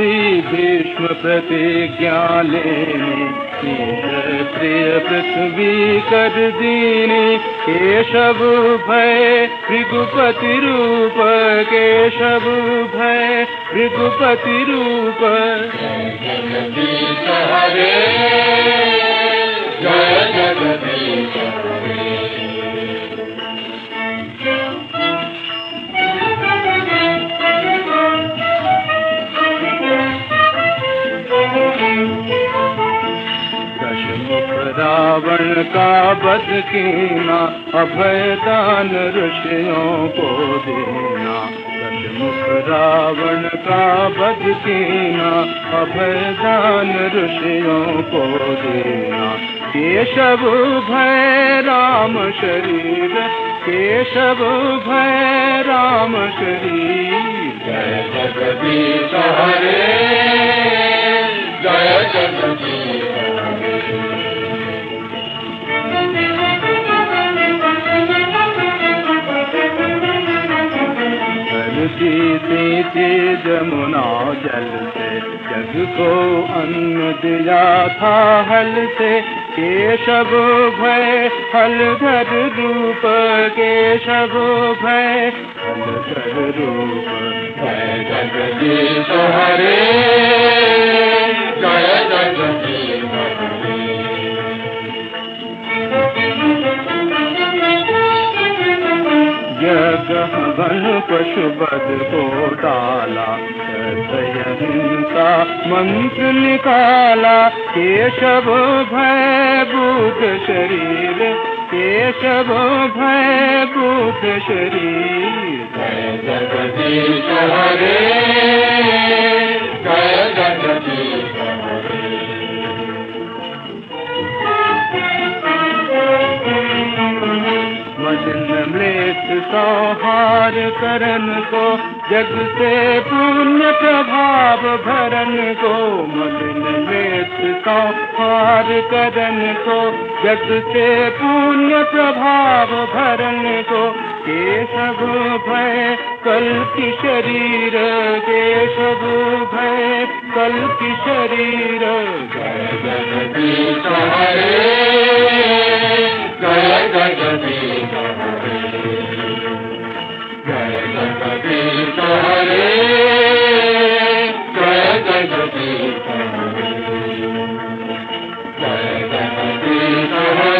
सी भीष्म प्रतिज्ञा लेने, क्षत्रिय पृथ्वी कर दीने। केशव भय भृगुपति रूप, केशव भय भृगुपति रूप। जगदीश हरे, जय जगदीश हरे। रावण का वध कीना, अभय दान ऋषियों को देना। दशमुख रावण का वध कीना, अभय दान ऋषियों को देना। केशव भय राम शरीर, केशव भय राम शरीर। जय जगदीश हरे, जय जगदीश हरे। जीती थी जमुना जल से, जग को अन्न दिया था हल से। केशव भय हलधर रूप, केशव भय हलधर रूप। जय जगदीश हरे, जय जगदीश हरे। यज्ञ पशुवध को डाला, हिंसा मंत्र निकाला। केशव भय भूत शरीर, केशव भय भूत शरीर। जय जगदीश हरे, जय जगदीश हरे। मृत संहार करन को, जग से पुण्य प्रभाव भरन को। मृत संहार करन को, जग से पुण्य प्रभाव भरन को। केशव भय कल्कि शरीर, केशव भय कल्कि शरीर। जय जगदीश हरे, जय जगदीश हरे। जय जगदीश हरे, जय जगदीश हरे। जय जगदीश हरे।